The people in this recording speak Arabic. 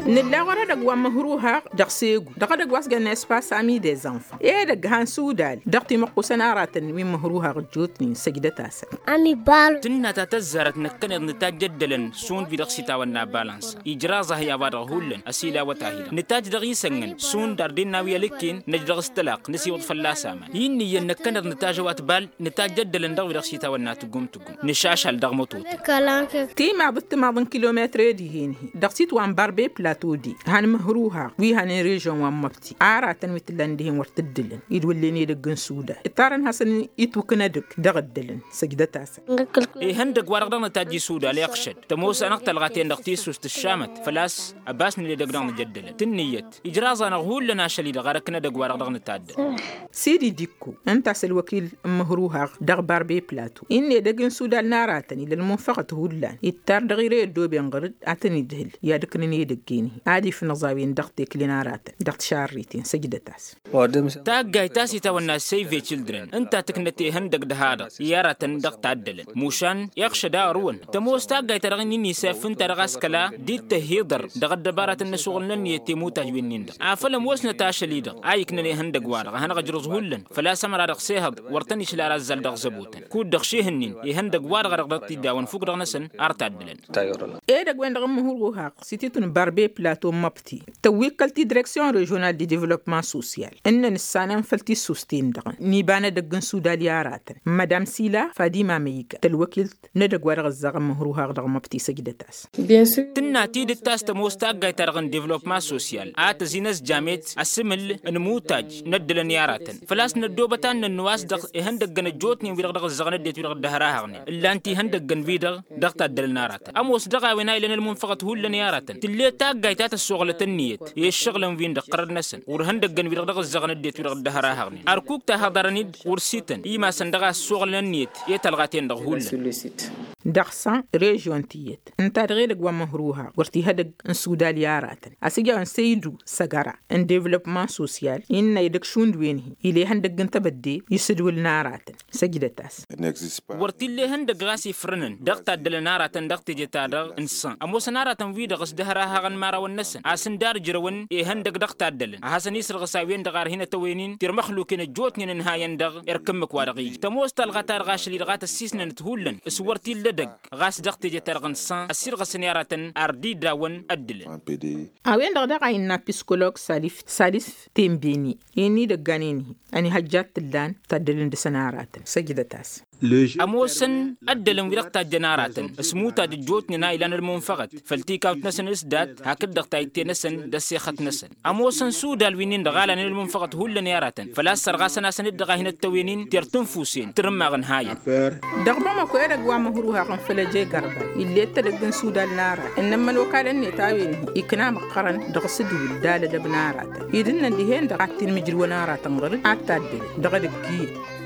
Nella wara dag wa mahruha dag segu dag was gan espace ami des enfants dag han soudal dag ti maqusana ratan min mahruha jotni sajdatasa ami bal tinna tatazzarat nakkan nitajaddalan sun bi dag sita wana balance ijraza hiya wada hullan asila wa tahila nitaj dag yisangan sun dardin nawiya likin najdag istalaq nisi wad fallasama yinni yanakkan nitajawat bal nitajaddalan dag dag sita wana tugum nishashal dag motut تي ما بت ما ضن كيلومتر دي هنا دقتيت وان باربي بلاتو دي هان مهروها وي هان ريجون وان مبتي عاراتن مثلن دي ورتدلن يدولني دغن سودا اطارن حسن يتوكنا دك دغدلن سجدتاس هندق ورغدنا تاجي سودا ليقشد تموس انا تلغاتين دقتيس وسط الشامت فلاس عباس اللي دغدنا جدلن تنيت اجرازنا غول لنا شلي دغركنا دغ ورغدنا تاد سيدي ديكو انت سل وكيل مهروها دغ باربي بلاتو اني دغن سودا ناراتني للمنفقه هولان التار دغيري دوبي انغرد اتني دهل يا دكنني دقيني عادي في نظاوين دقتي كلينارات دقت شاريتين سجدتاس تاغاي تاسي تونا سيفي تشيلدرن انت تكنتي هندق دهادا ياراتن دقت عدلن موشان يخشى دارون تموس تاغاي ترغني سافن ترغاس كلا دي تهيدر دغد دبارات النسوغلن يتيمو تاجوينين عفلم وسنا تاشليدا ايكنني هندق وارغ هنا غجرز هولن فلا سمر رقسيهب ورتني شلا رزل دغ زبوتن كود دغشيهنين يهندق وارغ رغدتي داون فوق دغنسن ارتادلن dag wenda mahruha sititun barbe plateau mapti tawikkalti direction régionale du développement social enna nisanan falti sustin dagan ni bana daggan sudaliyarat madame Sila Fadima Meiga talwakil nadag wara zaga mahruha dag mapti sajdatas bien sûr تناتي دتاس تموستا غاي ترغن ديفلوبمون سوسيال ات زينس جاميت اسمل نموتاج ندلن ياراتن فلاس ندوبتان النواس دغ هندغن جوتني ويدغ زغن ديت ويدغ دهراهغن الا انت هندغن فيدغ دغتا دلنارات اموس دغا ويناي لن المنفقه هولن ياراتن تلي تاغايتا الشغل تنيت هي الشغل فين دقر نسن ورهندغن ويدغ زغن ديت ويدغ دهراهغن اركوك تهدرني ورسيتن ايما سندغا الشغل نيت يتلغاتين دغ هولن دخسان ريجون تيت انت غيرك ومهروها ورتي هدق ان سودال ياراتن اسيجا ان سيدو سغارا ان ديفلوبمون سوسيال ان يدك شوند وينه الي هندق انت بدي يسدول ناراتن سجدتاس ورتي اللي هندق غاسي فرنن دقتا دلناراتن دقتي جتا دغ انسان اموس ناراتن في دغس دهراها غن مارا والنسن اسن دار جرون اي هندق دقتا دلن حسن يسر غساوين دغار هنا توينين تير مخلوقين جوتني نهاين دغ اركمك وارغي تموس تلغتار غاش لي دغات السيسن تهولن اسورتي لدق غاس دقتي جتا غنسان اسير غسنياراتن اردي داون ادلن اوين دغ عين بسكولوج سالف تيمبيني اني دغانيني اني حجات اللان تدلن دسناراتن سجدتاس اموسن ادلن ويرقتا جناراتن اسموتا دجوتني نايلان المنفقت فالتيكاوت نسن اسدات هكذا دقتايتي نسن دسيخت نسن اموسن سودا الوينين دغالان المنفقت هولن ياراتن فلا سرغاسنا سن دغا هنا التوينين ترتنفوسين ترماغن هاين دغبا ما كو ادغ وا مهروها كان فلجي غربا اللي تدغن سودا النار انما الوكاله ني تاوين يكنا مقرن دغسدو دال دبنارات يدن دي هين دغاتين مجر ونارات غير اتاد دغ دغي